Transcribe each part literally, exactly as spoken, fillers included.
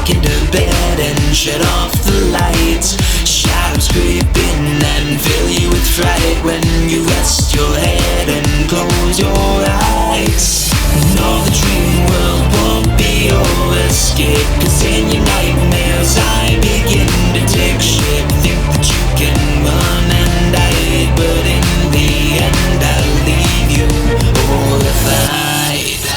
back into bed and shut off the lights. Shadows creeping and fill you with fright when you rest your head and close your eyes. No, the dream world won't be your escape, 'cause in your nightmares I begin to take shape. Think that you can run and hide, but in the end I'll leave you horrified.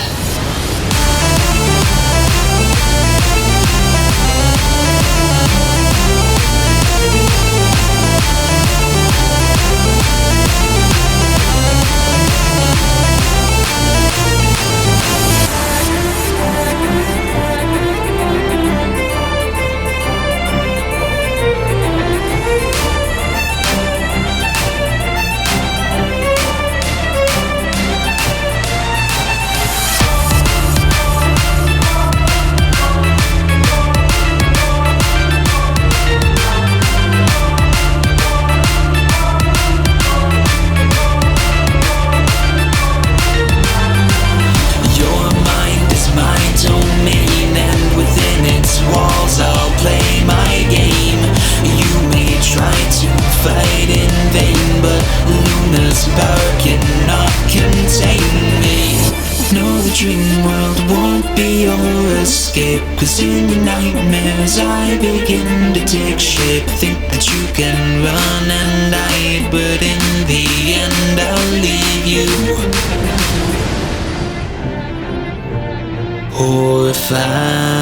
Power cannot contain me. No, the dream world won't be your escape, 'cause in your nightmares I begin to take shape. Think that you can run and hide, but in the end I'll leave you horrified.